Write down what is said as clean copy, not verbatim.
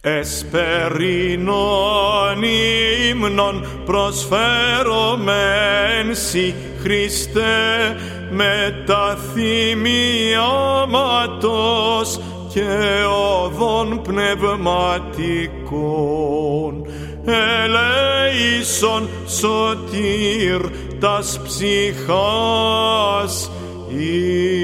Εσπερινών ύμνων προσφέρομεν σοι, Χριστέ, με τα θυμιάματος και οδών πνευματικών. Ελέησον σωτήρ τας ψυχάς